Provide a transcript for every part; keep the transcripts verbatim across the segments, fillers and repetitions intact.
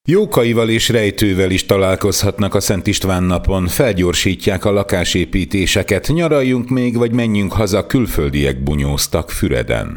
Jókaival és rejtővel is találkozhatnak a Szent István napon, felgyorsítják a lakásépítéseket, nyaraljunk még, vagy menjünk haza, külföldiek bunyóztak Füreden.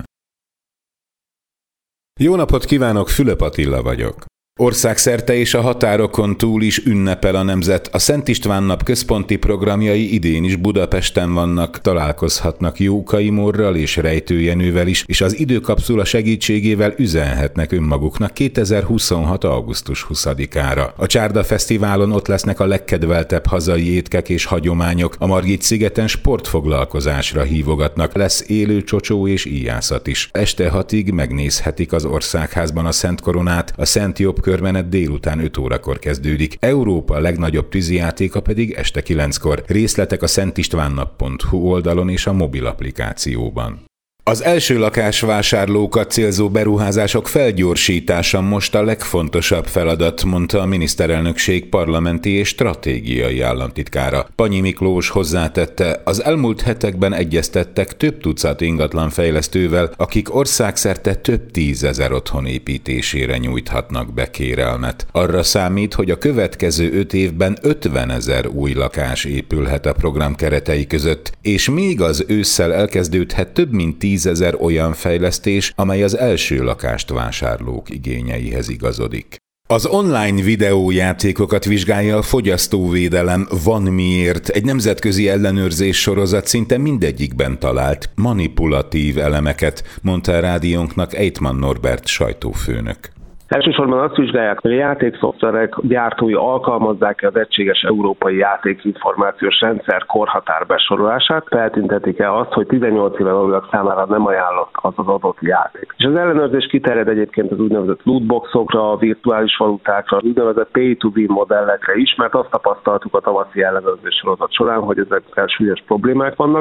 Jó napot kívánok, Fülöp Attila vagyok. Országszerte és a határokon túl is ünnepel a nemzet. A Szent István nap központi programjai idén is Budapesten vannak, találkozhatnak Jókai Morral és Rejtő Jenővel is, és az időkapszula segítségével üzenhetnek önmaguknak kétezer-huszonhat. augusztus huszadikára. A Csárda Fesztiválon ott lesznek a legkedveltebb hazai étkek és hagyományok, a Margit-szigeten sportfoglalkozásra hívogatnak, lesz élő csocsó és íjászat is. Este hatig megnézhetik az Országházban a Szent Koronát, a Szent Jobb körmenet délután öt órakor kezdődik. Európa legnagyobb tűzijátéka pedig este kilenckor. Részletek a szentistvánnapp pont hu oldalon és a mobil applikációban. Az első lakásvásárlókat célzó beruházások felgyorsítása most a legfontosabb feladat, mondta a miniszterelnökség parlamenti és stratégiai államtitkára. Panyi Miklós hozzátette, az elmúlt hetekben egyeztettek több tucat ingatlanfejlesztővel, akik országszerte több tízezer otthon építésére nyújthatnak be kérelmet. Arra számít, hogy a következő öt évben ötvenezer új lakás épülhet a program keretei között, és még az ősszel elkezdődhet több mint tízezer olyan fejlesztés, amely az első lakást vásárlók igényeihez igazodik. Az online videójátékokat vizsgálja a fogyasztóvédelem. Van miért? Egy nemzetközi ellenőrzés sorozat szinte mindegyikben talált manipulatív elemeket, mondta a rádiónknak Eitman Norbert sajtófőnök. Elsősorban azt vizsgálják, hogy a játékszoftverek gyártói alkalmazzák-e az egységes európai játékinformációs rendszer korhatár besorolását, feltüntetik-e azt, hogy tizennyolc éven alulak számára nem ajánlott az az adott játék. És az ellenőrzés kiterjed egyébként az úgynevezett lootboxokra, a virtuális valutákra, az úgynevezett pay to win modellekre is, mert azt tapasztaltuk a tavaszi ellenőrzés sorozat során, hogy ezekkel súlyos problémák vannak.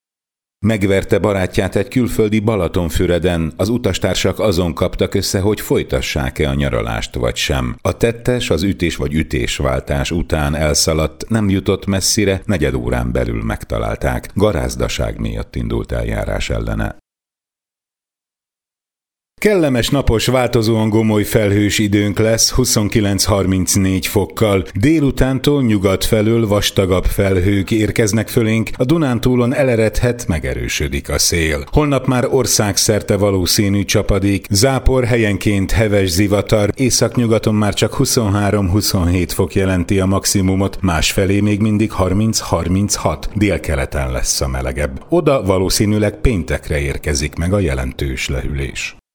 Megverte barátját egy külföldi Balatonfüreden, az utastársak azon kaptak össze, hogy folytassák-e a nyaralást vagy sem. A tettes az ütés vagy ütésváltás után elszaladt, nem jutott messzire, negyed órán belül megtalálták. Garázdaság miatt indult eljárás ellene. Kellemes napos, változóan gomoly felhős időnk lesz huszonkilenc-harmincnégy fokkal. Délutántól nyugat felől vastagabb felhők érkeznek fölénk, a Dunántúlon eleredhet, megerősödik a szél. Holnap már országszerte valószínű csapadék, zápor, helyenként heves zivatar, északnyugaton már csak huszonhárom-huszonhét fok jelenti a maximumot, másfelé még mindig harminc-harminchat, délkeleten lesz a melegebb. Oda valószínűleg péntekre érkezik meg a jelentős lehűlés.